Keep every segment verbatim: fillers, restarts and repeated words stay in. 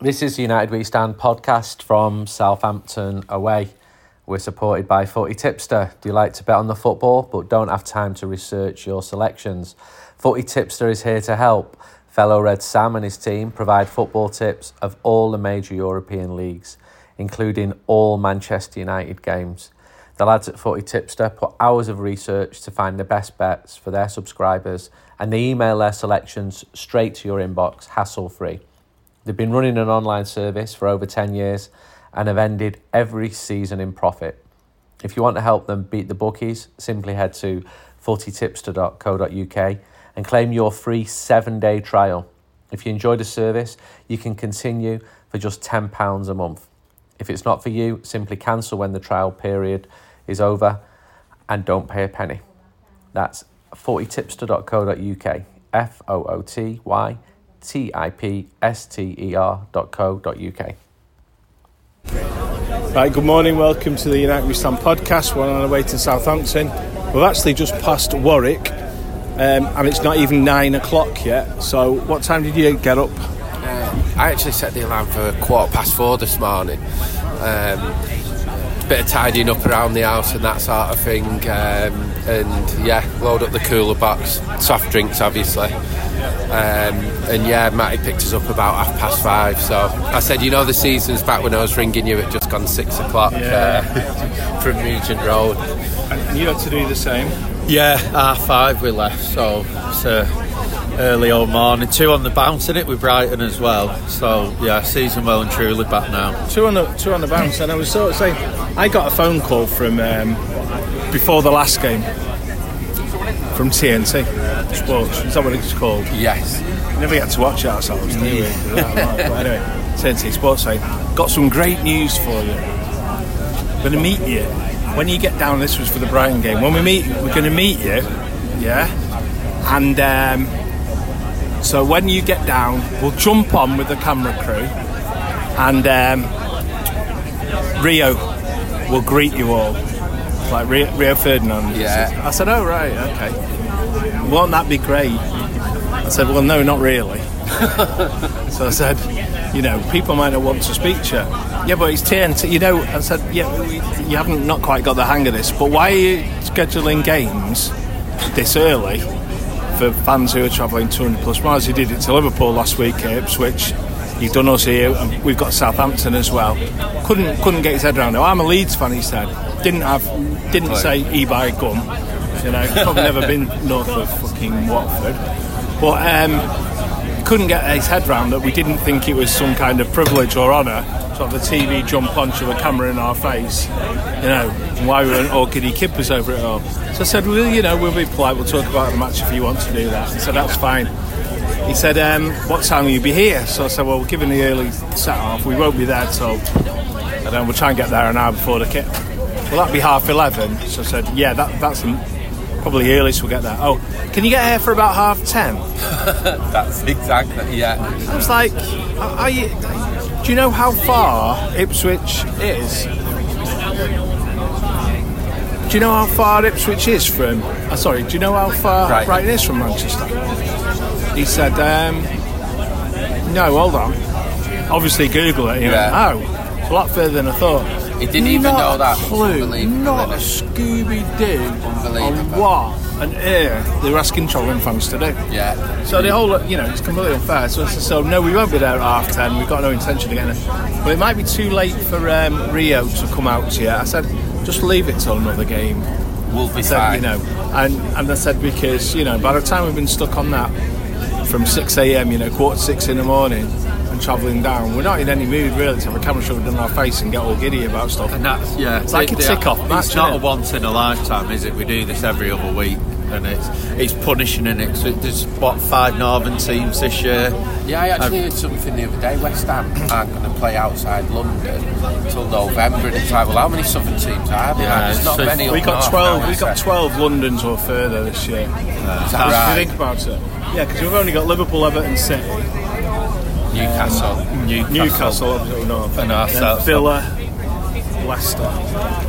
This is the United We Stand podcast from Southampton away. We're supported by Footy Tipster. Do you like to bet on the football but don't have time to research your selections? Footy Tipster is here to help. Fellow Red Sam and his team provide football tips of all the major European leagues, including all Manchester United games. The lads at Footy Tipster put hours of research to find the best bets for their subscribers, and they email their selections straight to your inbox, hassle-free. They've been running an online service for over ten years and have ended every season in profit. If you want to help them beat the bookies, simply head to footy tipster dot co dot uk and claim your free seven-day trial. If you enjoy the service, you can continue for just ten pounds a month. If it's not for you, simply cancel when the trial period is over and don't pay a penny. That's footy tipster dot co dot uk, F O O T Y T I P S T E R dot co dot uk. Right, good morning, welcome to the United We Stand podcast. We're on our way to Southampton. We've actually just passed Warwick, um, and it's not even nine o'clock yet. So what time did you get up? Uh, I actually set the alarm for quarter past four this morning. Um, a bit of tidying up around the house and that sort of thing. Um, and yeah, load up the cooler box, soft drinks obviously. Um, and yeah, Matty picked us up about half past five. So I said, you know, the season's back when I was ringing you at just gone six o'clock yeah. uh, from Regent Road. And you had to do the same? Yeah, half five we left, so it's a early old morning. Two on the bounce in it with Brighton as well. So yeah, season well and truly back now. Two on the two on the bounce, and I was sort of saying, I got a phone call from um, before the last game from T N T Sports. Is that what it's called? Yes. We never get to watch it ourselves, do we? But anyway, T N T Sports saying, got some great news for you. I'm going to meet you when you get down. This was for the Brighton game. When we meet, we're going to meet you, yeah. And um, so when you get down, we'll jump on with the camera crew, and um, Rio will greet you all, like Rio, Rio Ferdinand. Yeah. I said, oh right, okay. Won't that be great? I said, well, no, not really. So I said, you know, people might not want to speak to you. Yeah, but it's T N T, you know. I said, yeah, you haven't not quite got the hang of this, but why are you scheduling games this early for fans who are travelling two hundred plus miles? You did it to Liverpool last week at Ipswich. You've done us here, and we've got Southampton as well. Couldn't couldn't get his head around it. I'm a Leeds fan, he said. Didn't have, didn't Play. say e-buy gum. You know, probably never been north of fucking Watford. But um, couldn't get his head round that we didn't think it was some kind of privilege or honour to have the T V jump onto a camera in our face. You know, why we weren't all giddy kippers over it all. So I said, well, you know, we'll be polite. We'll talk about the match if you want to do that. He said, that's fine. He said, um, what time will you be here? So I said, well, given the early set-off, we won't be there till, I don't know, we'll try and get there an hour before the kit. Well, that'd be half eleven. So I said, yeah, that, that's probably the earliest we'll get there. Oh, can you get here for about half ten? That's exactly, yeah. I was like, are you, do you know how far Ipswich is? Do you know how far Ipswich is from, oh, sorry, do you know how far Brighton, Brighton is from Manchester? He said, um, no, hold on. Obviously Google it. He yeah. went, oh, it's a lot further than I thought. He didn't even not know that. Clue, not a Scooby-Doo on what on earth they were asking travelling fans to do. Yeah. So the whole, you know, it's completely unfair. So, so no, we won't be there at half ten. We've got no intention of getting there. But it might be too late for um, Rio to come out to you. I said, just leave it till another game. We'll be I said, fine. You know, and and I said because you know by the time we've been stuck on that from six a.m, you know, quarter to six in the morning. Travelling down, we're not in any mood really to have a camera shoved in our face and get all giddy about stuff. And that's yeah, it's like a tick off match. It's not it? a once in a lifetime, is it? We do this every other week, and it's it's punishing, and it's there's what five northern teams this year. Yeah, I actually um, heard something the other day. West Ham aren't going to play outside London until November, and it's like, well, how many southern teams are there? Yeah, it's not so many. We got twelve. Now, we got twelve Londons or further this year. Yeah. Is that right? If you think about it, yeah, because we've only got Liverpool, Everton, City. Newcastle, um, Newcastle, Newcastle, North, and Villa, Leicester,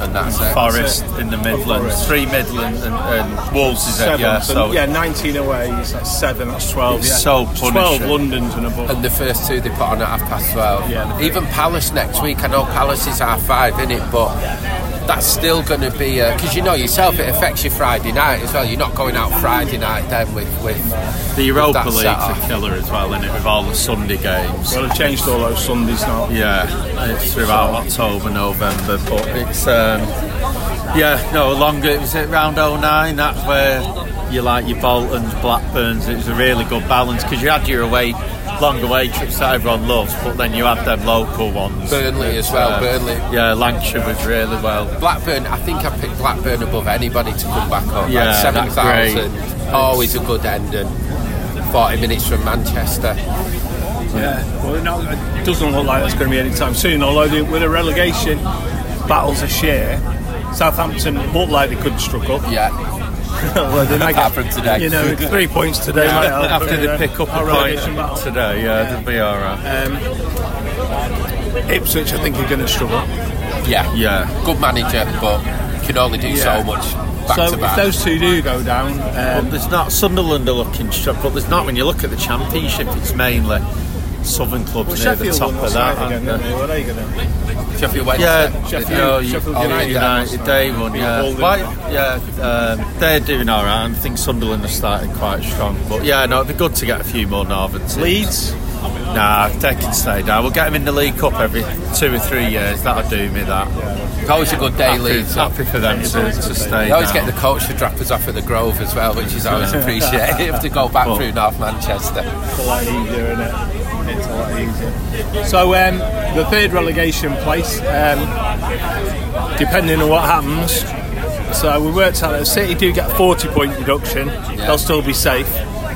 and that's it. Forest That's it. in the Midlands, Forest. three Midlands, and, and Wolves is it? Seven. Yeah, so, so yeah, nineteen away. That's seven. That's twelve. It's Yeah. so twelve punishing. Londons and above. And the first two they put on at half past twelve. Yeah. Even Palace next week. I know Palace is half five, innit? But that's still going to be because you know yourself, it affects your Friday night as well. You're not going out Friday night then with with the Europa with that League's set-off. a killer as well, isn't it? With all the Sunday games. Well, they've changed all those Sundays now. Yeah, it's throughout October, November, but it's um, yeah, no longer. It was at round oh nine. That's where you like your Boltons, Blackburns. It was a really good balance because you had your away, long away trips that everyone loves, but then you had them local ones. Burnley as well. Uh, Burnley. Yeah, Lancashire was really well. Blackburn. I think I picked Blackburn above anybody to come back on. Yeah, like seven that's thousand. great. Always a good end and forty minutes from Manchester. Yeah, well, no, it doesn't look like it's going to be any time soon. Although they, with the relegation battles this year, Southampton look like they could struggle. Yeah. Well, they might Apart get, from today. You know, three points today. might help, After but, they uh, pick up our a point relegation battle. today, yeah, they'll be all right. Um, Ipswich, I think, are going to struggle. Yeah. Yeah. Good manager, but can only do Yeah. so much back So to if back. those two do go down, But um, there's not Sunderland are looking strong, but there's not when you look at the Championship. It's mainly Southern clubs well, near Sheffield the top won of last that. night again, aren't didn't they? they? What are they going to? Sheffield Wednesday. Yeah, Sheffield- no, Sheffield you- United. United, they won. Yeah, Walden. Why, yeah, um, they're doing all right. I think Sunderland are starting quite strong, but yeah, no, it'd be good to get a few more Northern teams. Leeds. Nah, they can stay down. We'll get them in the League Cup every two or three years. That'll do me. That. It's always a good day, Happy, Leeds. happy for them to, to stay They always down. get the coach to drop us off at the Grove as well, which is always appreciated to go back Well, through North Manchester. It's a lot easier, isn't it? It's a lot easier. So um, the third relegation place, um, depending on what happens, so we worked out that City do get a forty point deduction, Yeah. they'll still be safe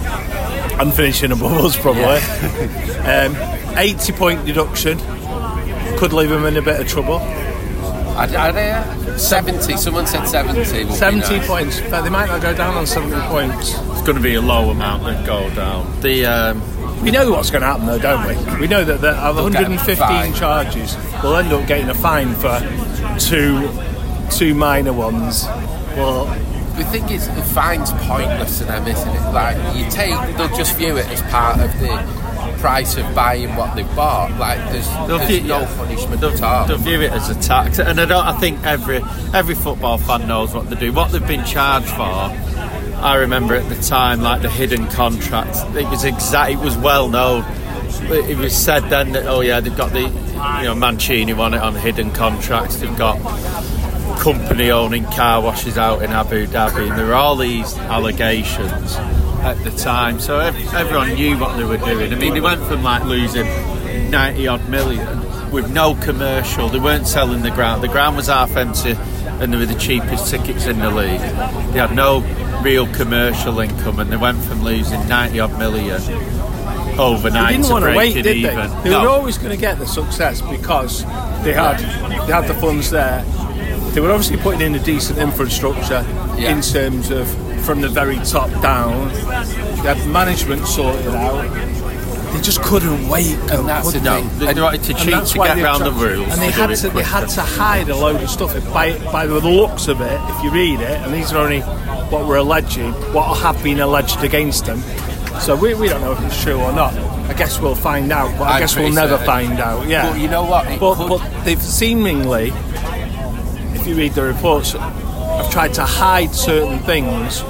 and finishing above us probably. um, eighty point deduction could leave them in a bit of trouble. Are, are they? uh, seventy. Someone said seventy. would be seventy nice. points, but they might not go down on seventy points. It's going to be a low amount that go down. The um, We know what's going to happen though, don't we? We know that the of They'll one get hundred a fifteen fine. charges, we'll end up getting a fine for two two minor ones. Well, The thing is, the fine's pointless to them, isn't it? Like, you take, they'll just view it as part of the price of buying what they've bought. Like, there's, They'll there's view- no yeah. punishment They'll, at all. they'll view it as a tax, and I don't. I think every every football fan knows what they do. What they've been charged for. I remember at the time, like the hidden contracts. It was exact. It was well known. It was said then that oh yeah, they've got the you know Mancini won it on hidden contracts. They've got company owning car washes out in Abu Dhabi, and there were all these allegations at the time. So ev- everyone knew what they were doing. I mean, they went from like losing ninety odd million with no commercial. They weren't selling the ground. The ground was half empty, and they were the cheapest tickets in the league. They had no real commercial income, and they went from losing ninety odd million they overnight didn't to want to wait, breaking did they? even. They No. were always going to get the success because they had they had the funds there. They were obviously putting in a decent infrastructure Yeah. in terms of from the very top down. They had management sorted out. They just couldn't wait. And that's the No, thing. they And- wanted to And cheat that's to why get they round the tried- rules. and they to do had it to they quicker. had to hide a load of stuff by by the looks of it. If you read it, and these are only what we're alleging, what have been alleged against them. So we, we don't know if it's true or not. I guess we'll find out, but I I'm guess we'll pretty never certain. find out. Yeah, But you know what? It but, could- but they've seemingly, if you read the reports, have tried to hide certain things.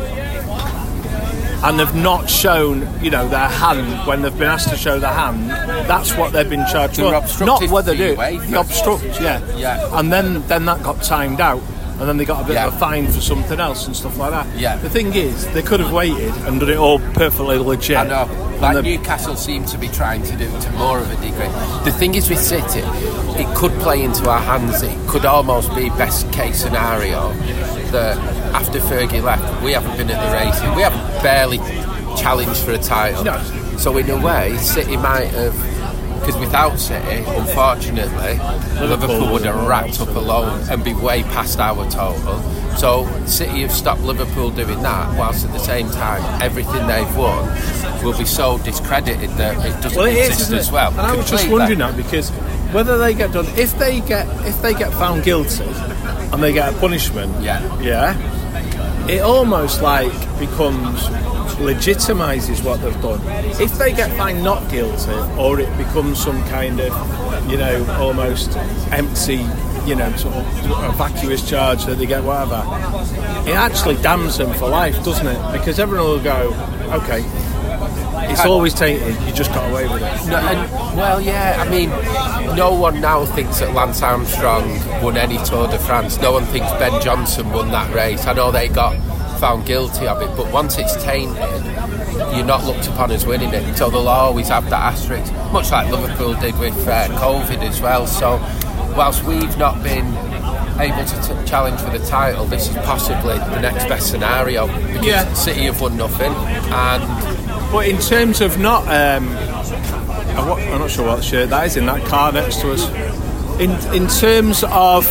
And they've not shown, you know, their hand when they've been asked to show their hand. That's what they've been charged They were for. obstructive Not whether the they do. UEFA. They obstruct, yeah. Yeah. And then, then that got timed out, and then they got a bit Yeah. of a fine for something else and stuff like that. Yeah. The thing is, they could have waited and done it all perfectly legit. I know. And Like the- Newcastle seem to be trying to do to more of a degree. The thing is with City, it could play into our hands. It could almost be best case scenario that after Fergie left, we haven't been at the races. We haven't barely challenged for a title. No. So in a way, City might have. Because without City, unfortunately, Liverpool would have racked up a loan and be way past our total. So City have stopped Liverpool doing that, whilst at the same time, everything they've won will be so discredited that it doesn't Well, it is, exist isn't it? as well. And I was just Completely. wondering that because whether they get done, if they get if they get found guilty, and they get a punishment, Yeah. yeah, it almost like becomes legitimises what they've done. If they get found not guilty, or it becomes some kind of, you know, almost empty, you know, sort of vacuous charge that they get whatever, it actually damns them for life, doesn't it? Because everyone will go, okay, it's always tainted, you just got away with it. No, and, well, yeah, I mean, no one now thinks that Lance Armstrong won any Tour de France. No one thinks Ben Johnson won that race. I know they got found guilty of it, but once it's tainted, you're not looked upon as winning it. So they'll always have that asterisk, much like Liverpool did with uh, COVID as well. So whilst we've not been able to t- challenge for the title, this is possibly the next best scenario, because Yeah. City have won nothing. And But in terms of not, um, I'm not- I'm not sure what shirt that is in that car next to us. In in terms of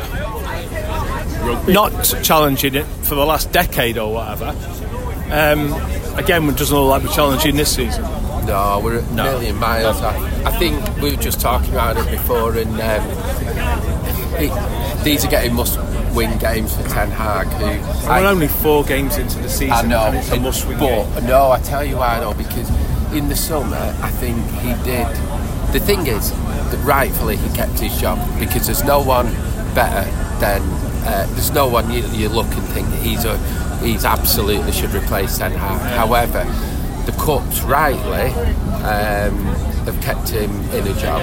not challenging it for the last decade or whatever, um, again, it doesn't look like we're challenging this season. no, we're a million miles off. I think we were just talking about it before, and um, it, these are getting must-win games for Ten Hag. Who We're only four games into the season, I know, and it's a must-win game. but no, I tell you why though, because in the summer I think he did. The thing is that rightfully he kept his job, because there's no one better than uh, there's no one you, you look and think that he's a he's absolutely should replace Ten Hag. However, the Cups rightly um, have kept him in a job,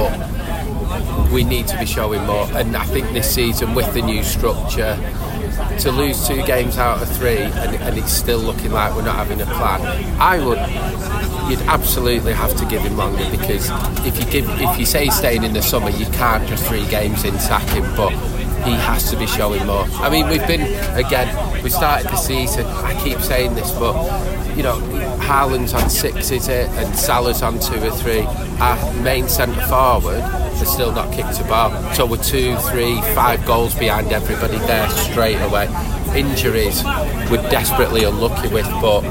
but we need to be showing more. And I think this season, with the new structure, to lose two games out of three and, and it's still looking like we're not having a plan, I would you'd absolutely have to give him longer, because if you give if you say he's staying in the summer, you can't just three games in sack him, but he has to be showing more. I mean, we've been, again, we started the season, I keep saying this, but you know, Haaland's on six, is it, and Salah's on two or three. Our main centre forward has still not kicked a ball, so we're two, three, five goals behind everybody there straight away. Injuries we're desperately unlucky with, but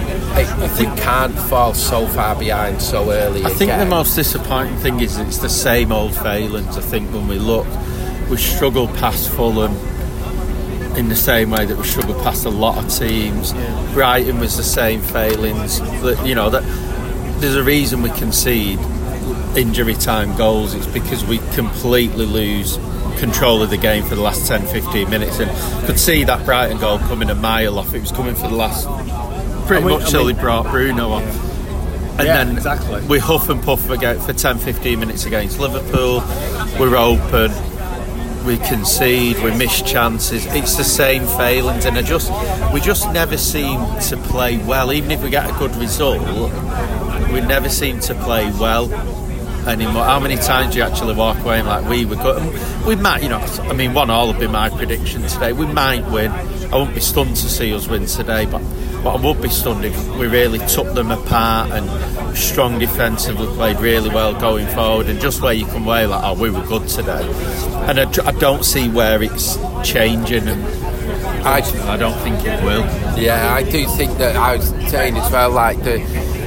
we can't fall so far behind so early. I think again. the most disappointing thing is it's the same old failings. I think when we look, we struggle past Fulham in the same way that we struggle past a lot of teams. Yeah. Brighton was the same failings. That, you know, that there's a reason we concede injury time goals. It's because we completely lose control of the game for the last ten fifteen minutes, and could see that Brighton goal coming a mile off. It was coming for the last pretty I mean, much I till mean, they brought Bruno on. And yeah, then exactly. we huff and puff again for ten fifteen minutes against Liverpool. We're open, we concede, we miss chances. It's the same failings, and I just we just never seem to play well. Even if we get a good result, we never seem to play well anymore. How many times do you actually walk away and like we were good? We might, you know, I mean, one all would be my prediction today. We might win. I wouldn't be stunned to see us win today, but but I would be stunned if we really took them apart and strong defensively, played really well going forward, and just where you come away like, oh, we were good today. And I, I don't see where it's changing, and I, I don't think it will. Yeah, I do think that I was saying as well, like the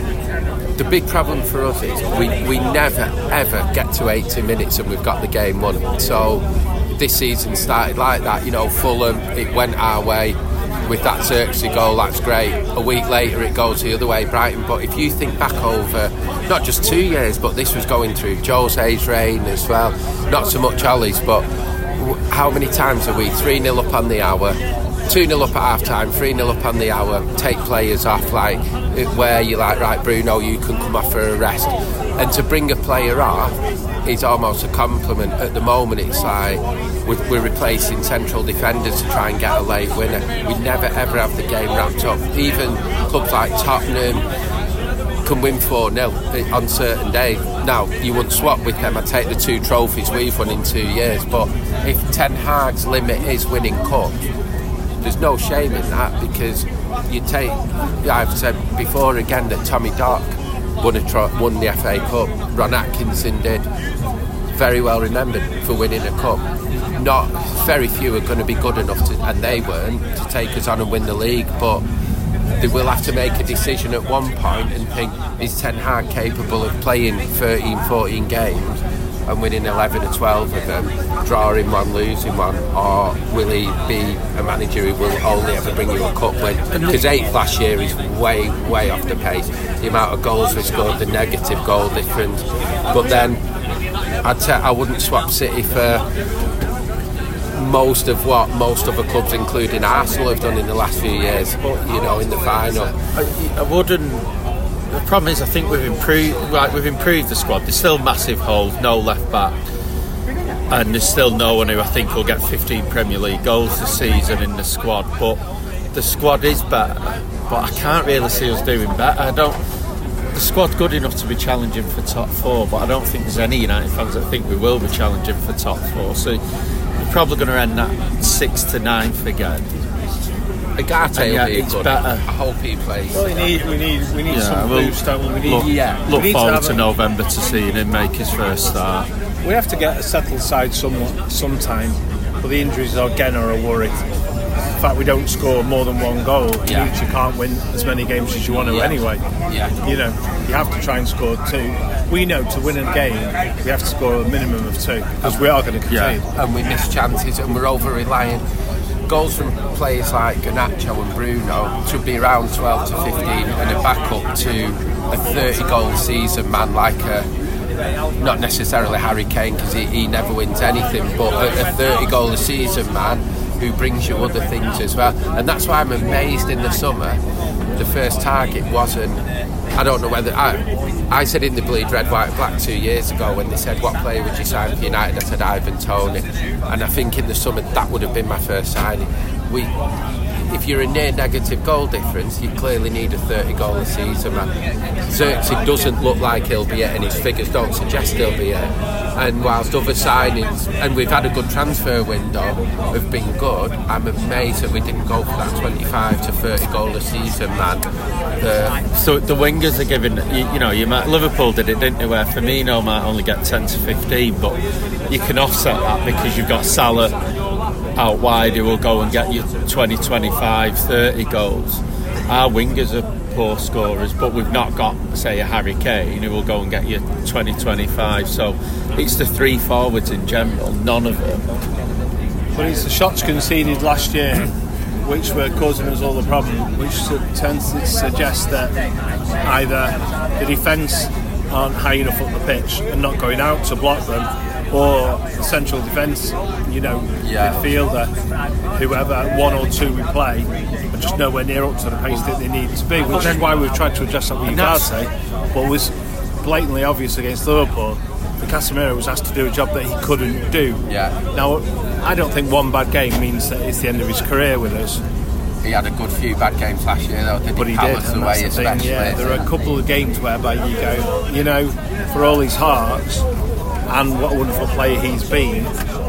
the big problem for us is we, we never ever get to eighty minutes and we've got the game won. So this season started like that, you know, Fulham, it went our way with that Xerxes goal, that's great. A week later it goes the other way, Brighton. But if you think back over not just two years, but this was going through Jose's reign as well, not so much Ollie's, but how many times are we three nil up on the hour, two nil up at half time, three nil up on the hour, take players off, like where you're like, right, Bruno, you can come off for a rest. And to bring a player off is almost a compliment. At the moment it's like we're, we're replacing central defenders to try and get a late winner. We never ever have the game wrapped up. Even clubs like Tottenham can win four nil on certain days. Now, you wouldn't swap with them. I'd take the two trophies we've won in two years, but if Ten Hag's limit is winning cups, there's no shame in that, because you take, I've said before again that Tommy Dock won, a tro- won the F A Cup, Ron Atkinson did, very well remembered for winning a cup. Not very few are going to be good enough to, and they weren't, to take us on and win the league, but they will have to make a decision at one point and think, is Ten Hag capable of playing thirteen, fourteen games and winning eleven or twelve of them, drawing one, losing one, or will he be a manager who will only ever bring you a cup win? Because eighth last year is way, way off the pace. The amount of goals we scored, the negative goal difference. But then I'd say I wouldn't swap City for most of what most other clubs, including Arsenal, have done in the last few years. But you know, in the final, I, I wouldn't. The problem is, I think we've improved. Like we've improved the squad. There's still massive holes, no left back, and there's still no one who I think will get fifteen Premier League goals this season in the squad. But the squad is better. But I can't really see us doing better. I don't. The squad's good enough to be challenging for top four, but I don't think there's any United fans that think we will be challenging for top four. So we're probably going to end that sixth to ninth again. Agate yeah, will be it's good. better. I hope he plays. Well, we need, we need, we need Yeah, some we'll boost, don't we? We need, Look, Yeah. look we need forward to, to, have a- November to seeing him make his first start. we have to get a settled side somewhat, sometime, but the injuries again are a worry. The fact we don't score more than one goal Yeah. means you can't win as many games as you want to Yeah. anyway. Yeah. You know, you have to try and score two. We know to win a game, we have to score a minimum of two because we are going to concede. Yeah. And we miss chances, and we're over reliant. Goals from players like Garnacho and Bruno should be around twelve to fifteen, and a backup to a thirty goal season man like a, not necessarily Harry Kane, because he, he never wins anything, but a, a thirty goal a season man who brings you other things as well. And that's why I'm amazed in the summer the first target wasn't, I don't know whether I, I said in the Bleed Red, White, Black two years ago when they said what player would you sign for United, I said Ivan Toney, and I think in the summer that would have been my first signing. We, if you're a near negative goal difference, you clearly need a thirty goal a season man. Xerxes doesn't look like he'll be it, and his figures don't suggest he'll be it. And whilst other signings, and we've had a good transfer window, have been good, I'm amazed that we didn't go for that twenty-five to thirty goal a season man. The, So the wingers are giving, you, you know, you might, Liverpool did it, didn't they, where Firmino might only get ten to fifteen, but you can offset that because you've got Salah out wide who will go and get you twenty, twenty-five, thirty goals. Our wingers are poor scorers, but we've not got, say, a Harry Kane who will go and get you twenty, twenty-five. So it's the three forwards in general, none of them. But it's the shots conceded last year which were causing us all the problem, which tends to suggest that either the defence aren't high enough up the pitch and not going out to block them, or the central defence, you know, Yeah. midfielder, whoever, one or two we play, are just nowhere near up to the pace that they need to be, which is why we've tried to adjust that with Ugarte, but was blatantly obvious against Liverpool. The Casemiro was asked to do a job that he couldn't do. Yeah. Now, I don't think one bad game means that it's the end of his career with us. he had a good few bad games last year though, didn't But he did, Palace and away that's the thing, especially. yeah. There are a couple of games whereby you go, you know, for all his hearts and what a wonderful player he's been,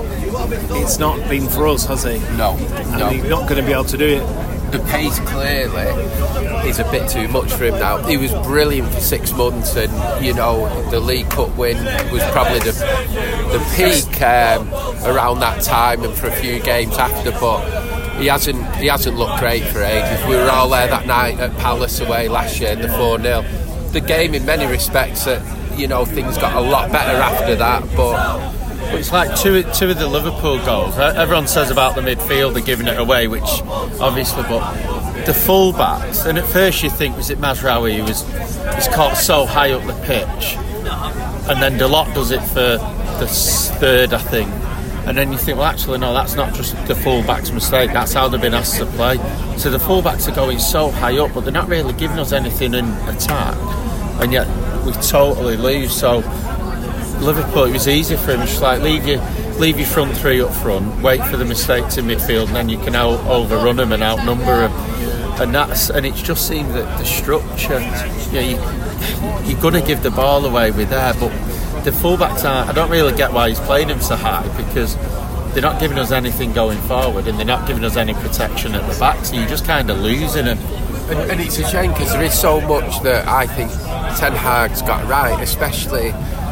it's not been for us, has he? No, And no. he's not going to be able to do it. The pace clearly is a bit too much for him now. He was brilliant for six months, and you know the League Cup win was probably the the peak um, around that time, and for a few games after. But he hasn't he hasn't looked great for ages. We were all there that night at Palace away last year in the four nil. The game, in many respects, that you know things got a lot better after that, but. It's like two, two of the Liverpool goals. Everyone says about the midfielder giving it away, which obviously, but the full-backs, and at first you think, was it Mazraoui who was he's caught so high up the pitch, and then Delort does it for the third, I think, and then you think, well, actually, no, that's not just the full-back's mistake, that's how they've been asked to play. So the full-backs are going so high up, but they're not really giving us anything in attack, and yet we totally lose. So Liverpool, it was easy for him. It's just like leave your leave your front three up front, wait for the mistakes in midfield, and then you can out overrun them and outnumber them. And that's and it just seems that the structure, you know, you, you're going to give the ball away with there, but the fullbacks aren't. I don't really get why he's playing them so high, because they're not giving us anything going forward, and they're not giving us any protection at the back. So you're just kind of losing them. And, and it's a shame because there is so much that I think Ten Hag's got right, especially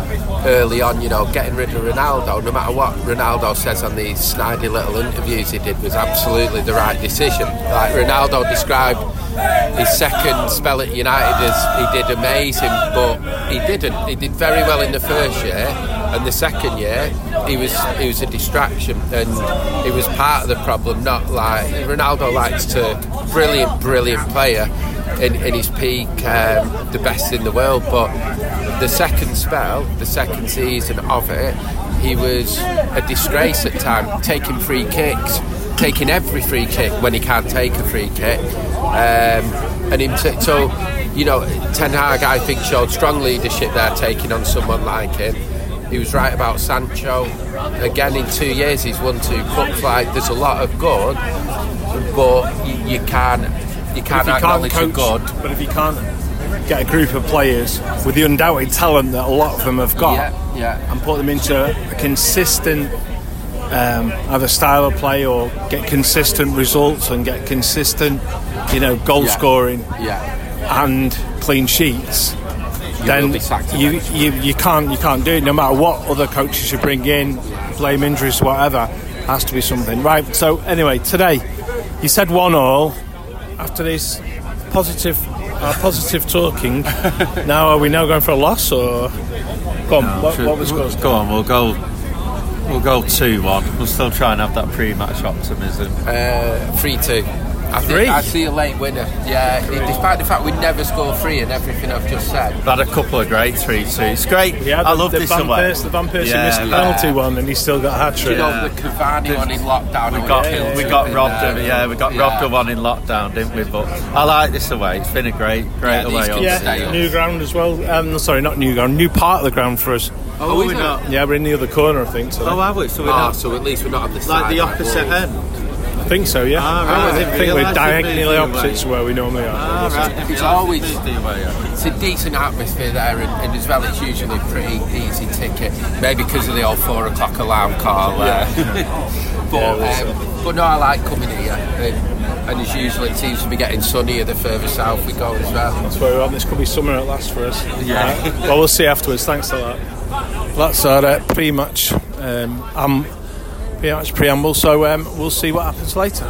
early on, you know, getting rid of Ronaldo, no matter what Ronaldo says on these snidey little interviews he did, was absolutely the right decision. Like Ronaldo described his second spell at United as he did amazing, but he didn't. He did very well in the first year, and the second year he was he was a distraction, and he was part of the problem. Not like Ronaldo likes to brilliant, brilliant player in, in his peak, um, the best in the world. But the second spell, the second season of it, he was a disgrace at times, taking free kicks, taking every free kick when he can't take a free kick. Um, and him t- so, you know, Ten Hag, I think, showed strong leadership there, taking on someone like him. He was right about Sancho. Again, in two years, he's won two cups. Like, there's a lot of good, but you, you can't, you can't acknowledge the good. But if you can't get a group of players with the undoubted talent that a lot of them have got, yeah, yeah. and put them into a consistent um, either style of play or get consistent results and get consistent, you know, goal yeah. scoring yeah. and clean sheets, you then you, you you can't you can't do it. No matter what other coaches you bring in, blame injuries, whatever, has to be something. Right. So anyway, today you said one all. After this positive uh, positive talking, now are we now going for a loss or? Go on. No, what, should, what was we'll, going? Go on. We'll go. We'll go two one. We'll still try and have that pre-match optimism. Uh, three two. I Three? think I see a late winner. Yeah, despite the fact we never score three and everything I've just said. We've had a couple of great three two. It's great. Yeah, I the, love the this Van away. Persie, the Van Persie Yeah, missed the yeah. penalty one, and he still got a hat trick. You know, Yeah. the Cavani one in lockdown. We I got would've we killed got him robbed in, of yeah we got yeah. robbed of one in lockdown, didn't we? But I like this away. It's been a great great Yeah, these away. can on Yeah, stay up. new ground as well. Um, sorry, not new ground, new part of the ground for us. Oh, Oh, we're is not. Yeah, we're in the other corner, I think. So Oh, have we? So we're Oh, not so at least we're not on the side. like the opposite like end. I think so. Yeah, Ah, right. I I think, didn't think we're realise it diagonally was the opposite away. to where we normally are. Ah, right. It's It's always- always the away. Yeah. It's a decent atmosphere there, and, and as well, it's usually a pretty easy ticket. Maybe because of the old four o'clock alarm call there. but Yeah, um, but no, I like coming here, and, and as usual, it seems to be getting sunnier the further south we go as well. That's where we're on. This could be summer at last for us. Yeah. Uh, well, we'll see afterwards. Thanks a lot. That's our uh, pre-match, um, um, pre-match preamble. So um, we'll see what happens later.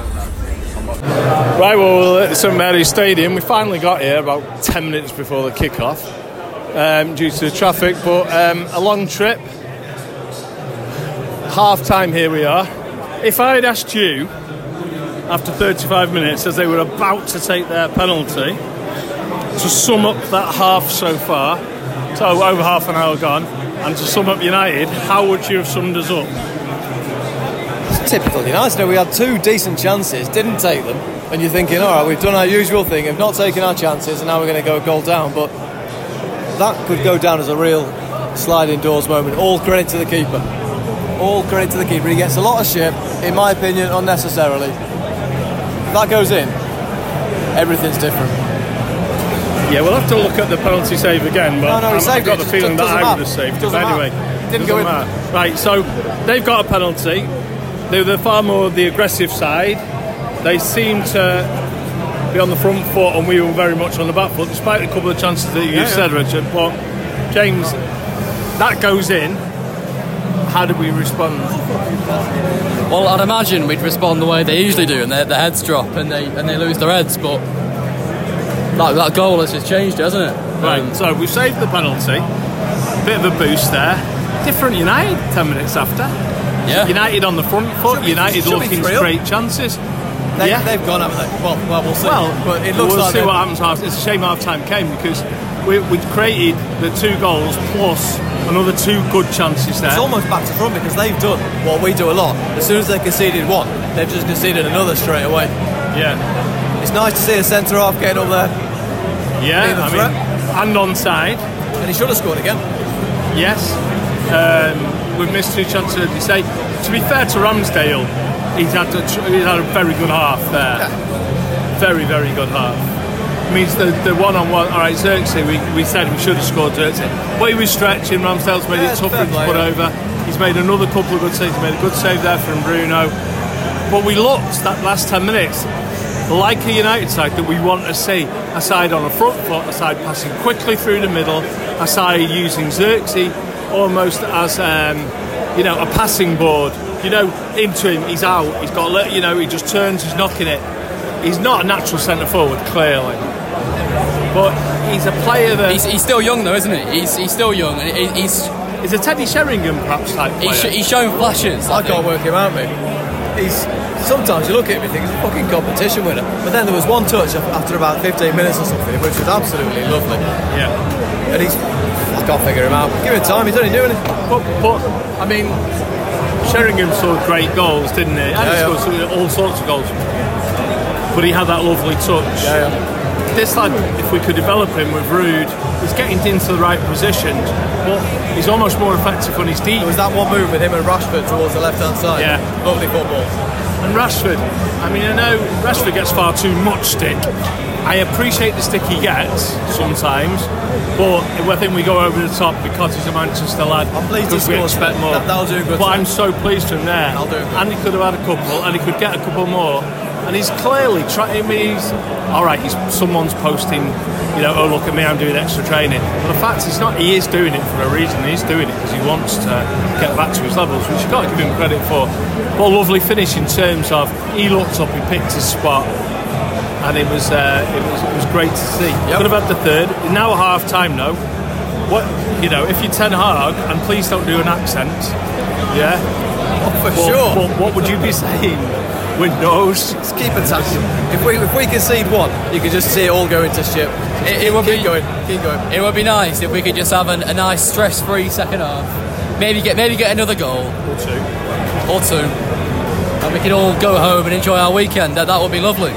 Right, well, we're at St Mary's Stadium. We finally got here about ten minutes before the kick-off um, due to the traffic, but um, a long trip. Half-time here we are. If I had asked you after thirty-five minutes, as they were about to take their penalty, to sum up that half so far, so over half an hour gone, and to sum up United, how would you have summed us up? Typical United. You know, we had two decent chances, didn't take them, and you're thinking, all right, we've done our usual thing of not taking our chances, and now we're going to go a goal down. But that could go down as a real sliding doors moment. All credit to the keeper. All credit to the keeper. He gets a lot of shit, in my opinion, unnecessarily. If that goes in, everything's different. Yeah, we'll have to look at the penalty save again, but No, no, he I'm- saved I've got it. the feeling that Doesn't I matter. would have saved it. Doesn't But anyway, matter. Didn't go in. matter. Right, so they've got a penalty. They were far more the aggressive side. They seemed to be on the front foot, and we were very much on the back foot, despite a couple of chances that you Yeah, said, Richard. But James, that goes in. How did we respond? Well, I'd imagine we'd respond the way they usually do, and their, their heads drop and they and they lose their heads. But that, that goal has just changed, hasn't it? Right, Um, so we've saved the penalty. Bit of a boost there. Different United ten minutes after. yeah. United on the front foot. Should be- United should be looking three to up. create chances. They, yeah. They've gone, haven't they? Well, well, we'll see. Well, but it looks we'll like see they're- what happens half. It's a shame half time came because we we created the two goals plus another two good chances there. It's almost back to front because they've done what we do a lot. As soon as they conceded one, they've just conceded another straight away. Yeah, It's nice to see a centre half getting up there, yeah. Being a I threat. mean, and onside. and he should have scored again. Yes. Um, we've missed two chances. As you say, to be fair to Ramsdale, he's had a, tr- he's had a very good half there. Very, very good half. Means the the one on one. All right, Xerxes. We, we said we should have scored Xerxes, but he was stretching. Ramsdale's made Yeah, it tough for fair him to play, put yeah. over. He's made another couple of good saves. He made a good save there from Bruno. But we looked that last ten minutes like a United side that we want to see. A side on a front foot, a side passing quickly through the middle, a side using Xerxes almost as um, you know, a passing board. You know, into him, he's out. He's got, you know, he just turns, he's knocking it. He's not a natural centre forward, clearly, but he's a player that he's, he's still young though, isn't he? He's he's still young, and he, he's he's a Teddy Sheringham perhaps type player. He's, he's shown flashes. I, I can't work him out, mate. He's sometimes you look at him and think he's a fucking competition winner, but then there was one touch after about fifteen minutes or something, which was absolutely lovely. Yeah, and he's I can't figure him out. Give him time, he's only doing it. But, but I mean, Sheringham scored great goals, didn't he? And yeah, he scored yeah. all sorts of goals. But he had that lovely touch. Yeah, yeah. This lad, if we could develop him with Rude, he's getting into the right position, but he's almost more effective when he's deep. There was that one move with him and Rashford towards the left-hand side. Yeah. Lovely football. And Rashford, I mean, I know Rashford gets far too much stick. I appreciate the stick he gets sometimes, but I think we go over the top because he's a Manchester lad. I'm pleased he because we scored. expect more. That, that'll do a good But time. I'm so pleased for him there. I'll do it. And he could have had a couple, and he could get a couple more. And he's clearly trying. I mean, he's all right. He's someone's posting, you know, oh look at me, I'm doing extra training. But the fact is not. He is doing it for a reason. He's doing it because he wants to get back to his levels, which you've got to give him credit for. But a lovely finish in terms of he looked up, he picked his spot, and it was uh, it was it was great to see. Yep. Could have had the third. Now half time though. What you know, if you're Ten Hag, and please don't do an accent, yeah. Oh, for but, sure. But what would you be saying? Windows. Just keep attacking. If we if we concede one, you can just see it all go into shit. It, it would keep be going. Keep going. It would be nice if we could just have an, a nice stress-free second half. Maybe get maybe get another goal Or two. or two, and we could all go home and enjoy our weekend. That that would be lovely.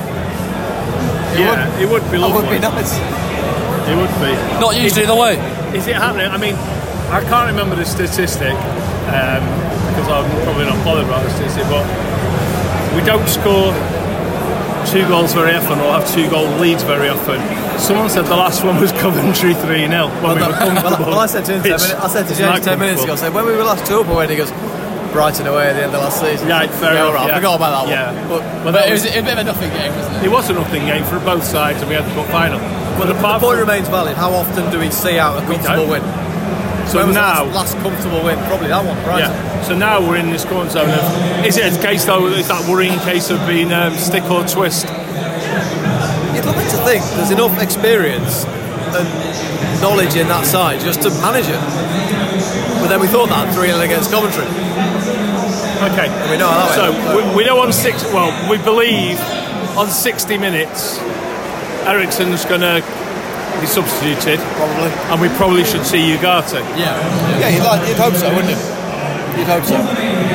Yeah, it would be That lovely. would be nice. It would be. Not usually the way. Is it happening? I mean, I can't remember the statistic um, because I'm probably not bothered about the statistic, but we don't score two goals very often or have two goal leads very often. Someone said the last one was Coventry three nil when we were comfortable. Well, I said to him ten It's- minutes. I said to it's James not ten minutes ago. I comfortable. said when we were last two up away, and he goes Brighton away at the end of last season. Yeah, fair yeah, enough, right, yeah. I forgot about that one. Yeah. But, But But that it was was, a bit of a nothing game, wasn't it? it was a nothing game for both sides, and we had the cup final. But the apart point from, remains valid. How often do we see out a comfortable don't. win? so When was the now, last, last comfortable win? Probably that one, right? yeah. So now we're in this corner zone of. Is it a case though? Is that worrying case of being um, stick or twist? You'd like to think there's enough experience and knowledge in that side just to manage it. But then we thought that three nil against Coventry. Okay. And we know how that So went. we, we know on six. Well, we believe on sixty minutes, Ericsson's going to be substituted, Probably. and we probably should see Ugarte. Yeah. Yeah, you'd, like, you'd hope so, wouldn't you? You'd hope so.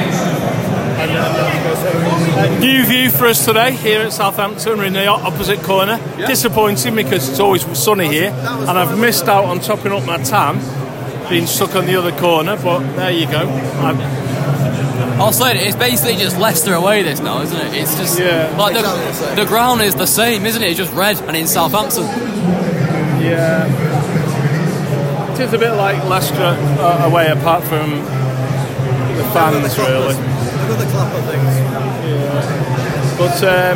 New view for us today here at Southampton. We're in the opposite corner. Yeah. Disappointing because it's always sunny here, that was and I've fun. missed out on topping up my tan, being stuck on the other corner. But there you go. I've, I'll say it, it's basically just Leicester away this now, isn't it? It's just Yeah. like Exactly the same. the, the ground is the same, isn't it? It's just red and in Southampton. yeah, it is a bit like Leicester uh, away, apart from the fans, really. Look at the clapper things. But um,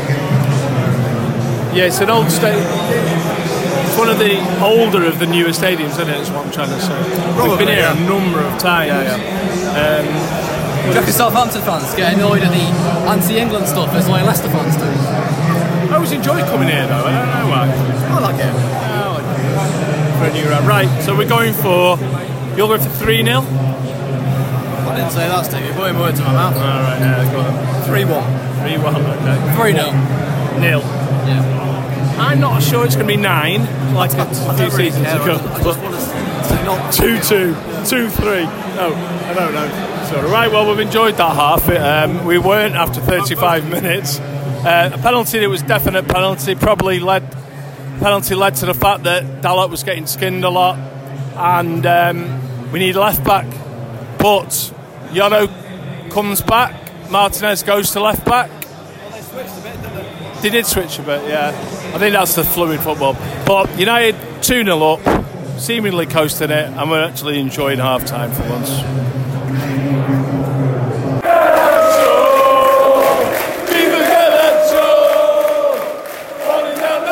yeah, it's an old stadium. It's one of the older of the newer stadiums, isn't it? Is what I'm trying to say. We've Probably, been here yeah. a number of times. Um, Do you reckon Southampton fans get annoyed at the anti-England stuff as like Leicester fans do? I always enjoy coming here, though. I don't know why. I like it. For a new round, right? So we're going for. You're going for three nil. I didn't say that, Steve. You're putting words in my mouth. All right, yeah, go on. three one. Three one. Okay. three nil. Nil. Yeah. I'm not sure it's going to be nine, like a I few don't really seasons care. ago. I just, I just want to say not Two two, two three. No, I don't know. So right, well we've enjoyed that half. It, um, we weren't after thirty-five minutes. Uh, a penalty that was definite penalty probably led penalty led to the fact that Dalot was getting skinned a lot, and um, we need a left back. But Yono comes back. Martinez goes to left back. They did switch a bit, yeah. I think that's the fluid football. But United two nil up, seemingly coasting it, and we're actually enjoying half time for once.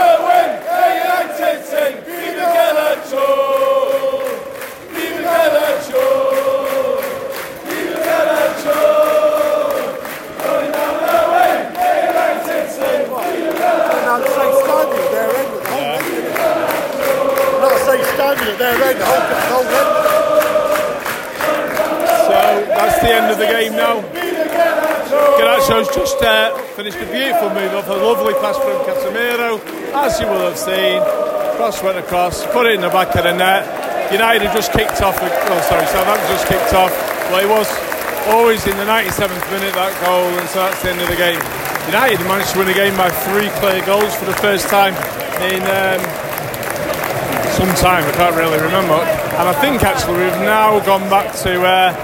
Viva the game now. Garnacho's just uh, finished a beautiful move off a lovely pass from Casemiro, as you will have seen. Cross went across, put it in the back of the net. United just kicked off. Oh, sorry, Southampton just kicked off. Well, it was always in the ninety-seventh minute, that goal, and so that's the end of the game. United managed to win the game by three clear goals for the first time in um, some time. I can't really remember. And I think actually we've now gone back to uh,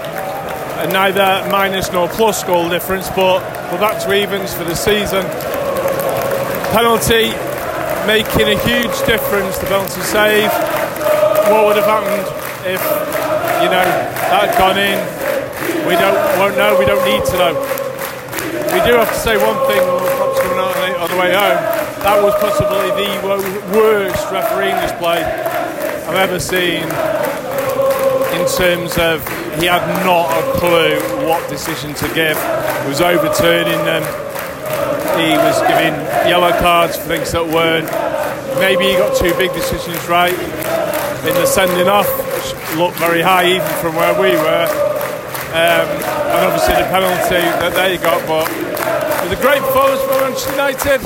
neither minus nor plus goal difference, but we're back to evens for the season. Penalty making a huge difference, the penalty save. What would have happened if, you know, that had gone in? We don't won't know, we don't need to know. We do have to say one thing when we're perhaps coming out on the way home. That was possibly the worst refereeing display I've ever seen, in terms of he had not a clue what decision to give. He was overturning them. He was giving yellow cards for things that weren't. Maybe he got two big decisions right in the sending off, which looked very high even from where we were. Um, and obviously the penalty that they got, but it was a great performance for Manchester United.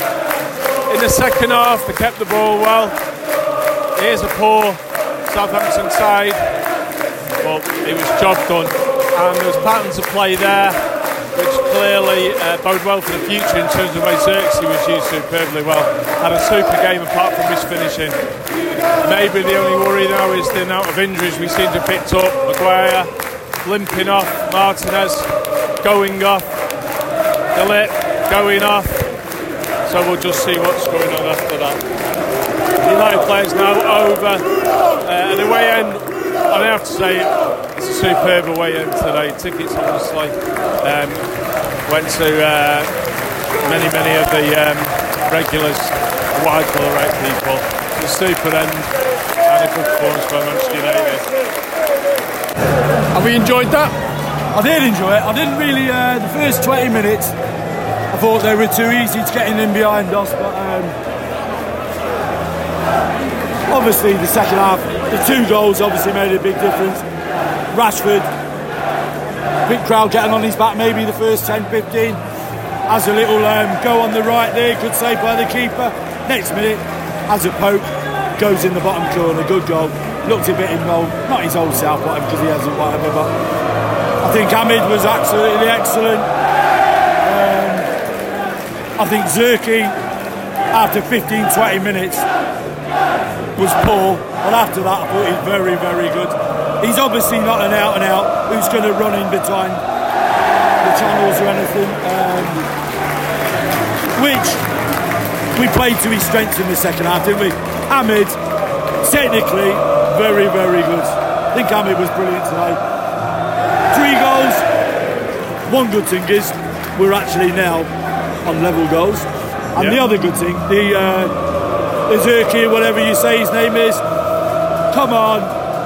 In the second half, they kept the ball well. Here's a poor Southampton side, but it was job done. And there was patterns of play there, which clearly uh, bode well for the future in terms of the way Xerxes was used superbly well. Had a super game apart from his finishing. Maybe the only worry now is the amount of injuries we seem to have picked up. Maguire limping off, Martinez going off, De Ligt going off. So we'll just see what's going on after that. The United players now over. Uh, and the away end, I have to say, it's a superb away end today. Tickets obviously um, went to uh, many, many of the um, regulars, wide colour rate people. It's a super end and a good performance by Manchester United. Have we enjoyed that? I did enjoy it. I didn't really, uh, the first twenty minutes, I thought they were too easy to get in behind us, but um, obviously the second half, the two goals obviously made a big difference. Rashford, big crowd getting on his back, maybe the first ten fifteen, has a little um, go on the right there, good save by the keeper. Next minute, has a poke, goes in the bottom corner, good goal. Looked a bit involved, not his old self, whatever, because he hasn't, whatever, but I think Hamid was absolutely excellent. Um, I think Zerki, after fifteen twenty minutes, was poor, but after that I thought he was very, very good. He's obviously not an out and out who's going to run in behind the channels or anything, um, which we played to his strengths in the second half, didn't we? Hamid, technically, very, very good. I think Hamid was brilliant today. Three goals. One good thing is we're actually now on level goals. And yeah. The other good thing, the uh, the Zerki, whatever you say his name is, come on.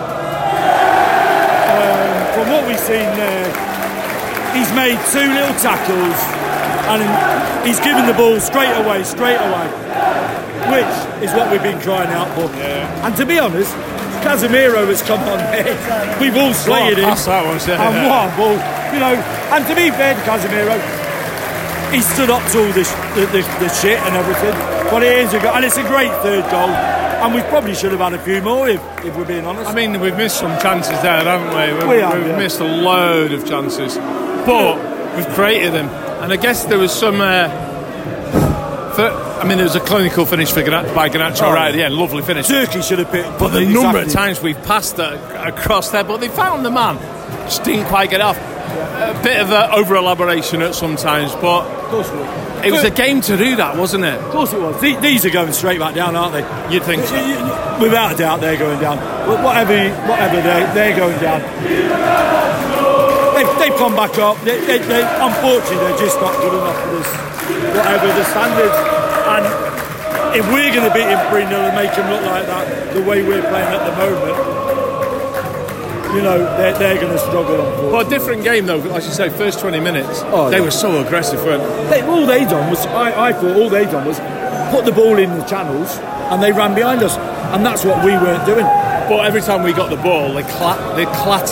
Um, from what we've seen there, he's made two little tackles and he's given the ball straight away, straight away. Which is what we've been crying out for. Yeah. And to be honest, Casemiro has come on there. We've all slayed him. That was, yeah, and yeah. what a ball. You know, and to be fair to Casemiro, he stood up to all this, the, the, the shit and everything. But it is a goal, and it's a great third goal. And we probably should have had a few more, if, if we're being honest. I mean, we've missed some chances there, haven't we? We've, we have, we've yeah. missed a load of chances. But we've created them. And I guess there was some... Uh, for, I mean, there was a clinical finish for Garnacho, by Garnacho oh. right at the end. Lovely finish. Turkey should have picked... But the exactly. number of times we've passed that across there, but they found the man. Just didn't quite get off. A bit of an over-elaboration at some times, but... Of course it was. It was a game to do that, wasn't it? Of course it was. These are going straight back down, aren't they? You'd think so. Without a doubt, they're going down. Whatever, whatever they're, they're going down. They've, they've come back up. They, they, they, unfortunately, they're just not good enough for this. Whatever the standards. And if we're going to beat him three nil and make him look like that, the way we're playing at the moment, you know, they're, they're going to struggle on. Well, a different game though, as you say, first twenty minutes, oh, they yeah. were so aggressive, weren't they? they? All they done was, I, I thought all they done was put the ball in the channels and they ran behind us. And that's what we weren't doing. But every time we got the ball, they, cla- they clattered us.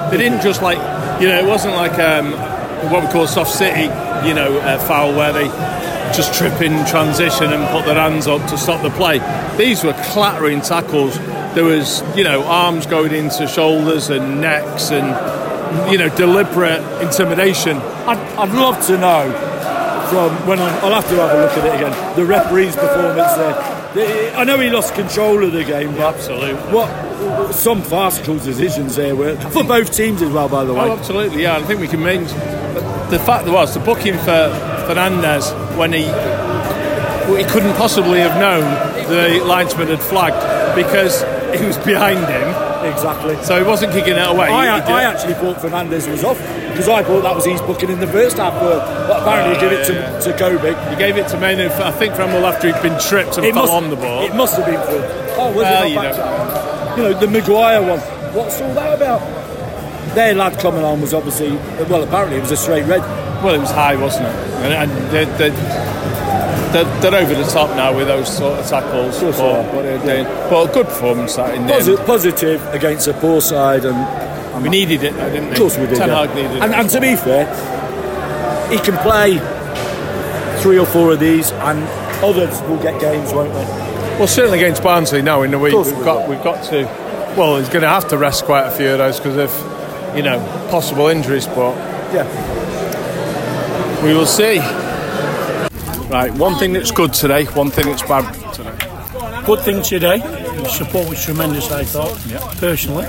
They didn't just like, you know, it wasn't like um, what we call soft city, you know, uh, foul where they just trip in transition and put their hands up to stop the play. These were clattering tackles. There was, you know, arms going into shoulders and necks and, you know, deliberate intimidation. I'd, I'd love to know from when I'm, I'll have to have a look at it again, the referee's performance there. I know he lost control of the game, but absolutely. What some farcical decisions there were for both teams as well, by the way. Oh, absolutely, yeah. I think we can mention the fact was the booking for Fernandez when he he couldn't possibly have known the linesman had flagged because he was behind him. Exactly. So he wasn't kicking it away. I, I actually thought Fernandez was off because I thought that was his booking in the first half, but apparently uh, he gave it to, to Kobe. He gave it to Mainu, I think, Fremel after he'd been tripped and it fell must, on the ball. It must have been for Oh, was well, it you, know. you know, the Maguire one. What's all that about? Their lad coming on was obviously, well, apparently it was a straight red. Well, it was high, wasn't it? And, and they're, they're, they're, they're over the top now with those sort of tackles. Of course for they are. what they're doing. But a good performance that in Posi- the Positive against a poor side. and, and We needed it, though, didn't we? Of course we did. Ten yeah. Hag needed and, it. and to be fair, he can play three or four of these and others will get games, won't they? Well, certainly against Barnsley now in the week, we've we got, we've got to. Well, he's going to have to rest quite a few of those because of, you know, possible injuries. But yeah, we will see. Right, one thing that's good today, one thing that's bad today. Good thing today, the support was tremendous, I thought, yeah. personally.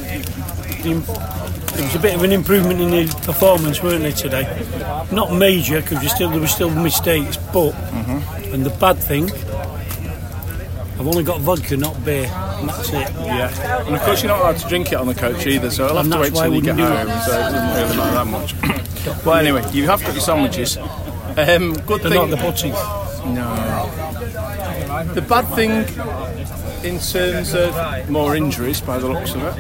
There was a bit of an improvement in the performance, weren't there, today? Not major, because still, there were still mistakes, but, mm-hmm. and the bad thing, I've only got vodka, not beer, and that's it. Yeah, and of course you're not allowed to drink it on the coach either, so I'll have and to wait till you get home, it. So it doesn't really matter that much. Well, anyway, you have got your sandwiches. Um, good They're thing. not the butties. No. The bad thing in terms of more injuries, by the looks of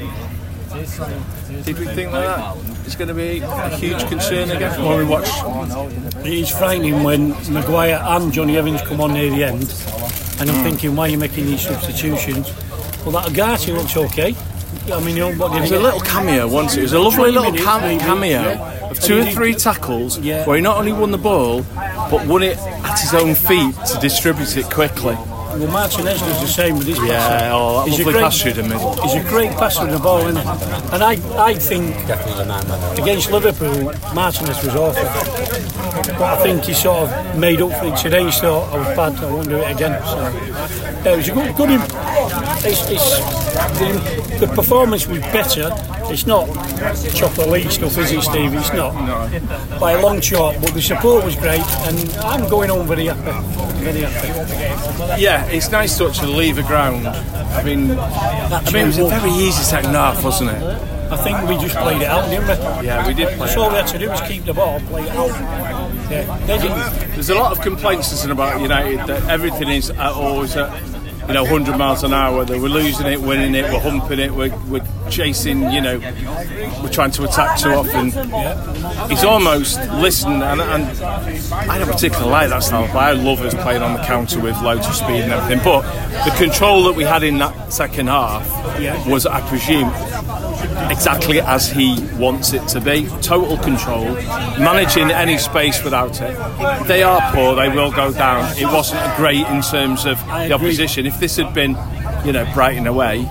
it, did we think that that is going to be a huge concern again when we watch? It is frightening when Maguire and Johnny Evans come on near the end, and I'm mm. thinking, why are you making these substitutions? Well, that Agati looks okay. I mean, you know, what did it was a little cameo once. It was a lovely little cam- cameo yeah. of two or three tackles yeah. where he not only won the ball but won it at his own feet to distribute it quickly. Well, Martinez does the same with his passer. Yeah, oh, that he's lovely a great, pass through the middle. He's a great passer of the ball, isn't he? And I, I think against Liverpool, Martinez was awful. But I think he sort of made up for it today. He thought, I was bad, I won't do it again. So, yeah, it was a good, good imp- it's, it's, the, the performance was better. It's not chocolate league stuff, is it, Steve? It's not. No. By a long shot, but the support was great, and I'm going home very happy. Very happy. Yeah, it's nice to actually leave the ground. I mean, I mean, it was a very easy second half, wasn't it? I think we just played it out, didn't we? Yeah, we did play That's it all out. we had to do was keep the ball, play it out. Yeah, they didn't. There's a lot of complaints about United that everything is at always at, you know, one hundred miles an hour. That we're losing it, winning it, we're humping it, we're, we're chasing, you know, we're trying to attack too often. Yeah. He's almost listened, and, and I don't particularly like that style of play. I love us playing on the counter with loads of speed and everything, but the control that we had in that second half yeah. was, I presume, exactly as he wants it to be. Total control, managing any space without it. They are poor, they will go down. It wasn't great in terms of the opposition. If this had been, you know, Brighton away,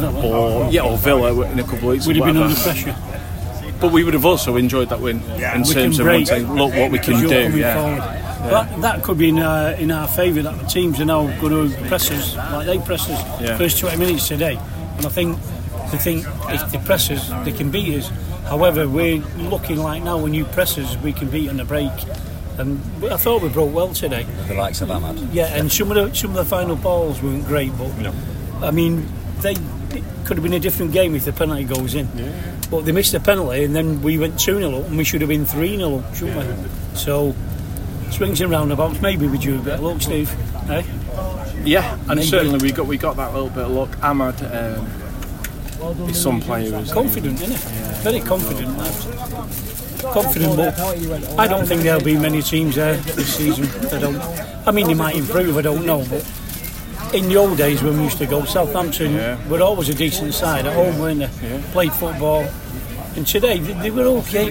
or yeah, or Villa in a couple of weeks, would have been under pressure. But we would have also enjoyed that win yeah. in we terms of saying, look what we can do. Yeah. Yeah. That, that could be in, uh, in our favour, that the teams are now going to press us like they pressed us yeah. first twenty minutes today. And I think they think if they press us, they can beat us. However, we're looking like now when you press us, we can beat on the break. And I thought we broke well today. The likes of Ahmad. Yeah, and some of the some of the final balls weren't great, but no. I mean, they it could have been a different game if the penalty goes in. Yeah. But they missed the penalty, and then we went two nil up, and we should have been three nil up, shouldn't we? So, swings and roundabouts. Maybe we drew a bit of luck, Steve. Eh? Yeah, and maybe. Certainly we got we got that little bit of luck. Ahmad. Um, He's some players. Confident, isn't he? Yeah. Very confident, lad. Confident, but I don't think there'll be many teams there this season. I don't. I mean, they might improve. I don't know, but in the old days when we used to go, Southampton yeah. were always a decent side at home, weren't they? Yeah. Played football, And today they, they were okay.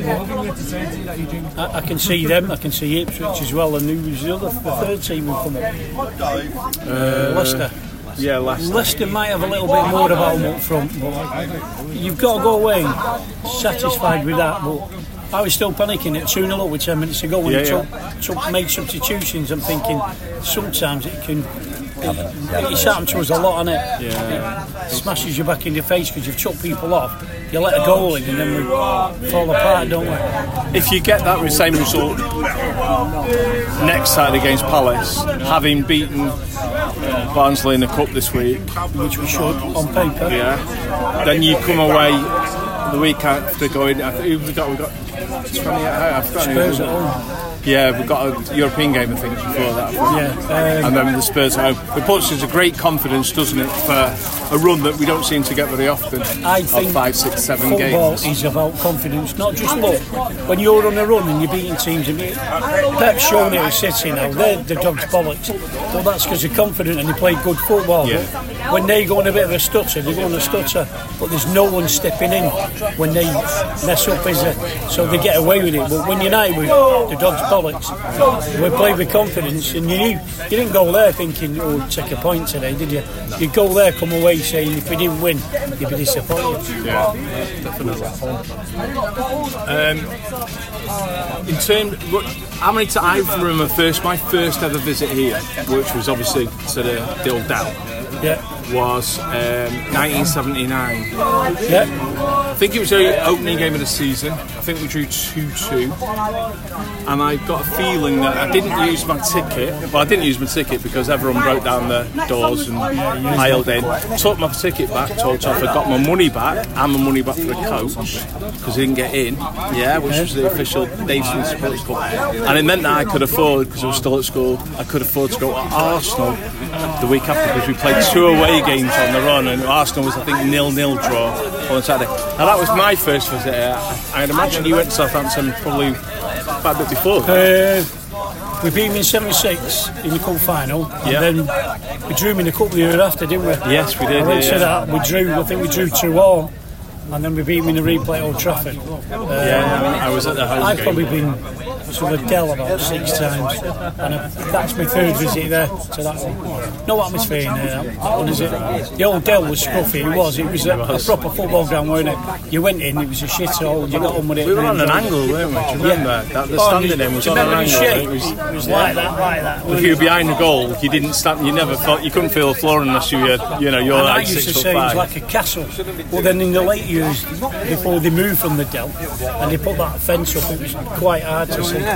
I, I can see them. I can see Ipswich as well. And who was the other, the third team who come up? Uh, Leicester. Yeah, Leicester. Leicester might have a little bit more about them up front, but you've got to go away satisfied with that. But I was still panicking at two nil up with ten minutes to go when yeah, he yeah. took, took, made substitutions. I'm thinking sometimes it can. It, it's happened to us a lot, hasn't it? Yeah. It smashes you back in the face because you've chucked people off. You let a goal in and then we fall apart, don't we? If you get that same result next Saturday against Palace, having beaten Barnsley in the Cup this week, which we should on paper, yeah, then you come away the week after going. I think we've got, we've got twenty, I've got Spurs at home. Yeah, we've got a European game, I think, before that. Yeah, um, and then the Spurs at home. It puts us a great confidence, doesn't it, for a run that we don't seem to get very often. I think of five, six, seven football games. is about confidence, not just luck. When you're on a run and you're beating teams, and Pep's shown it at City now, they're the dog's bollocks. Well, that's because they're confident and they play good football. Yeah. When they go on a bit of a stutter, they go on a stutter, but there's no one stepping in when they mess up, is there? So they get away with it. But when United with the dog's bollocks, we play with confidence, and you knew you didn't go there thinking, "Oh, take a point today," did you? You go there, come away saying, "If we didn't win, you'd be disappointed." Yeah, definitely. Um, in terms, how many times I remember first my first ever visit here, which was obviously to the, the old Down. Yeah. Was um, nineteen seventy-nine. Yeah. I think it was the opening game of the season. I think we drew two two. And I got a feeling that I didn't use my ticket. Well, I didn't use my ticket because everyone broke down the doors and piled in. Took my ticket back, told off, I got my money back and my money back for the coach because I didn't get in. Yeah, which was the official Nation Supporters Cup. And it meant that I could afford, because I was still at school, I could afford to go to Arsenal the week after because we played two away games on the run, and Arsenal was, I think, nil-nil draw on Saturday. Now that was my first visit here. I'd imagine you went to Southampton probably about a bit before. Uh, we beat them in seventy-six in the cup final, and yeah. then we drew them in the cup the year after, didn't we? Yes, we did. I went yeah, to yeah. that. We drew. I think we drew two all, and then we beat them in the replay at Old Trafford. Uh, yeah, I was at the home I've game. probably been to the Dell about six times, and that's my third visit there to that one. No atmosphere in there, that one, is it? The old Dell was scruffy, it was. It was a, a proper football ground, wasn't it? You went in, it was a shithole, you got on with it. We were on an angle, weren't we? Do you remember? Yeah. That, the Oh, standing in was on an angle. It was, it was like that, like that. If you were behind the goal, you didn't stand. You never felt. You couldn't feel the floor unless you were, you know, you're and like I used six to foot say five. it was like a castle. Well, then in the late years, before they moved from the Dell, and they put that fence up, it was quite hard to see.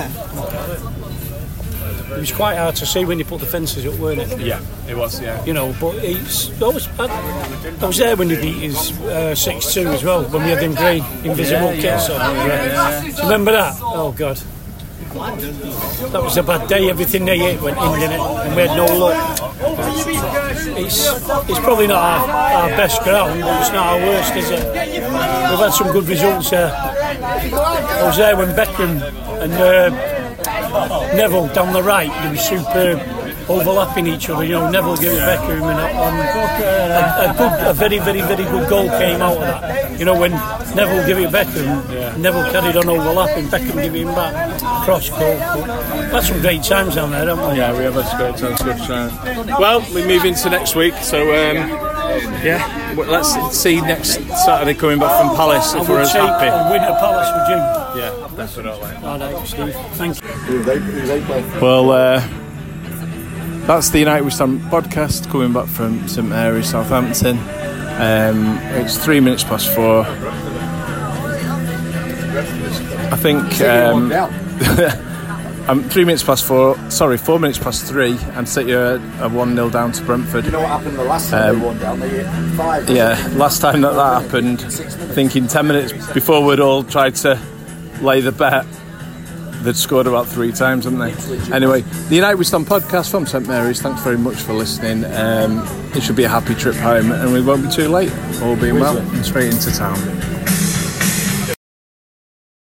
It was quite hard to see when you put the fences up, weren't it? Yeah, it was. Yeah. You know, but it's. I was, I, I was there when they beat us uh, six two as well, when we had them green invisible yeah, kits yeah. on. Yeah, yeah, yeah. Do you remember that? Oh God. That was a bad day. Everything they hit went in, didn't it? And we had no luck. It's it's probably not our, our best ground, but it's not our worst, is it? We've had some good results there. I was there when Beckham and uh, Neville down the right, they were superb, overlapping each other. You know, Neville gave it Beckham, and a, a, a good, a very, very, very good goal came out of that. You know, when Neville gave it Beckham, yeah. Neville carried on overlapping, Beckham gave him back, cross goal. That's some great times down there, haven't we? Yeah, we have had great times. Good time. Well, we move into next week, so um, yeah, let's see next Saturday coming back from Palace if we're as happy. A win at Palace, would you? Yeah, definitely. All right, Steve. Thank you. Well, uh, that's the United We Stand podcast coming back from St Mary's, Southampton. Um, it's three minutes past four. I think um, I'm three minutes past four. Sorry, four minutes past three, and City are a one nil down to Brentford. You know what happened the last time um, they won down? They hit five. Yeah, last time that that happened, I think in ten minutes before we'd all tried to lay the bet, they'd scored about three times, hadn't they? Anyway, the United We Stand podcast from St Mary's. Thanks very much for listening. Um, it should be a happy trip home, and we won't be too late. All being well, and straight into town.